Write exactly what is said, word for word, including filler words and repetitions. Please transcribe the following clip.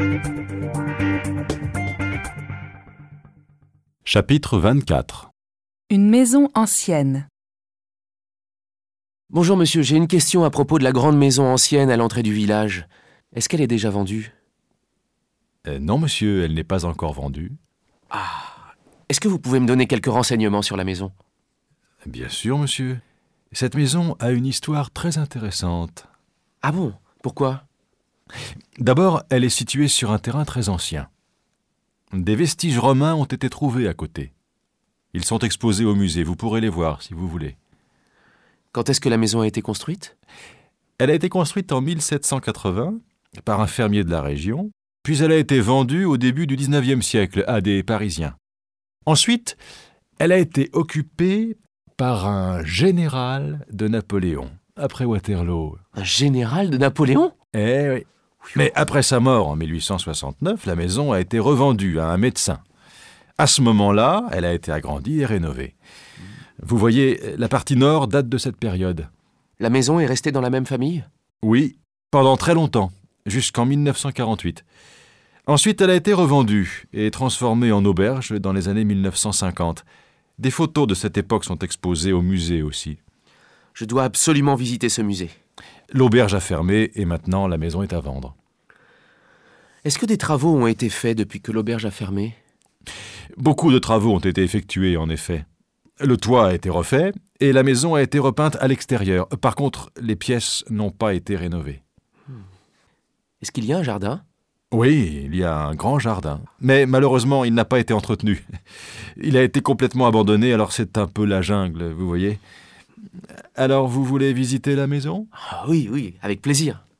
Chapitre vingt-quatre. Une maison ancienne. Bonjour monsieur, j'ai une question à propos de la grande maison ancienne à l'entrée du village. Est-ce qu'elle est déjà vendue? Euh, non, monsieur, elle n'est pas encore vendue. Ah, est-ce que vous pouvez me donner quelques renseignements sur la maison? Bien sûr, monsieur. Cette maison a une histoire très intéressante. Ah bon? Pourquoi? D'abord, elle est située sur un terrain très ancien. Des vestiges romains ont été trouvés à côté. Ils sont exposés au musée, vous pourrez les voir si vous voulez. Quand est-ce que la maison a été construite? Elle a été construite en mille sept cent quatre-vingts par un fermier de la région, puis elle a été vendue au début du dix-neuvième siècle à des Parisiens. Ensuite, elle a été occupée par un général de Napoléon, après Waterloo. Un général de Napoléon? Eh oui. Mais après sa mort en mille huit cent soixante-neuf, la maison a été revendue à un médecin. À ce moment-là, elle a été agrandie et rénovée. Vous voyez, la partie nord date de cette période. La maison est restée dans la même famille? Oui, pendant très longtemps, jusqu'en mille neuf cent quarante-huit. Ensuite, elle a été revendue et transformée en auberge dans les années mille neuf cent cinquante. Des photos de cette époque sont exposées au musée aussi. Je dois absolument visiter ce musée. L'auberge a fermé et maintenant la maison est à vendre. Est-ce que des travaux ont été faits depuis que l'auberge a fermé? Beaucoup de travaux ont été effectués, en effet. Le toit a été refait et la maison a été repeinte à l'extérieur. Par contre, les pièces n'ont pas été rénovées. Est-ce qu'il y a un jardin? Oui, il y a un grand jardin. Mais malheureusement, il n'a pas été entretenu. Il a été complètement abandonné, alors c'est un peu la jungle, vous voyez. Alors, vous voulez visiter la maison? Ah oui, oui, avec plaisir.